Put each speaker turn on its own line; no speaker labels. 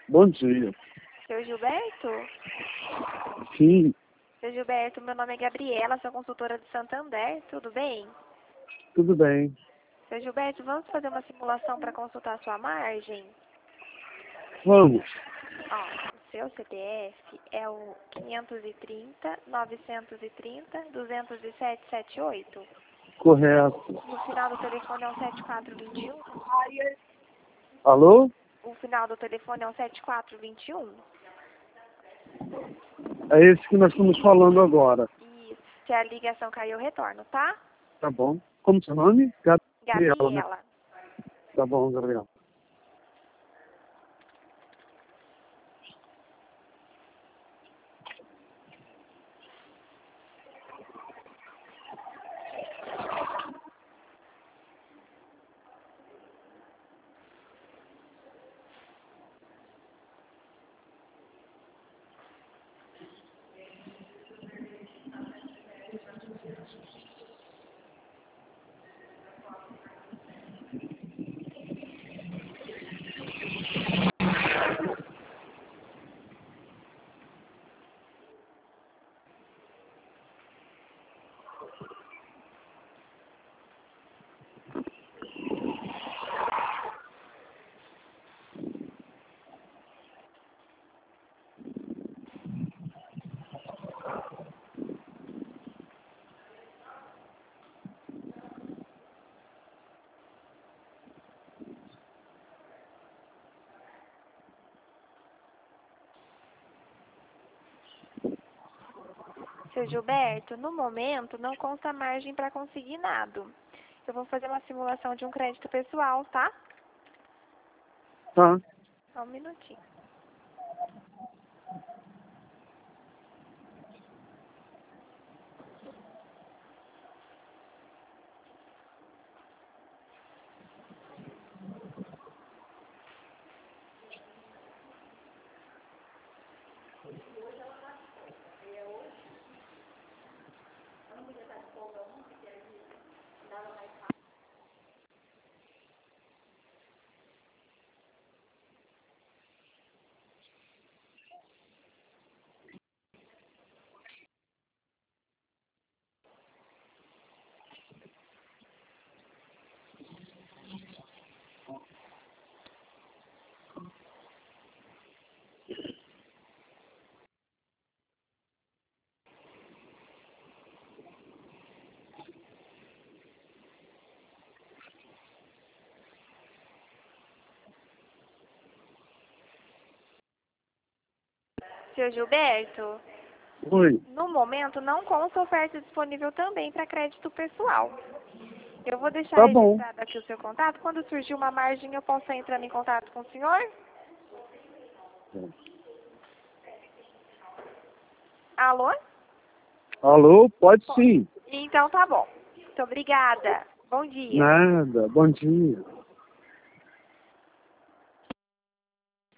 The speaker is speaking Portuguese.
Bom dia.
Seu Gilberto?
Sim,
Seu Gilberto, meu nome é Gabriela, sou consultora do Santander, tudo bem?
tudo bem.
Seu Gilberto, vamos fazer uma simulação para consultar a sua margem?
Vamos.
Ó, o seu CPF é o 530 930 207 78.
Correto.
O final do telefone é o 7421.
Alô?
O final do telefone é o 7421.
É esse que nós estamos falando agora.
Isso. Se a ligação cair, eu retorno, tá?
Tá bom. Como seu nome? Gabriela, né?
Gabriela.
Tá bom, Gabriela.
Seu Gilberto, no momento não consta margem para consignado. Eu vou fazer uma simulação de um crédito pessoal, tá?
Tá.
Só um minutinho. Seu Gilberto,
Oi.
no momento não consta oferta disponível também para crédito pessoal. Eu vou deixar
Tá bom.
registrado aqui o seu contato. Quando surgir uma margem, eu posso entrar em contato com o senhor? Alô?
Alô? Pode sim.
Então tá bom. Muito obrigada. Bom dia.
Nada. Bom dia.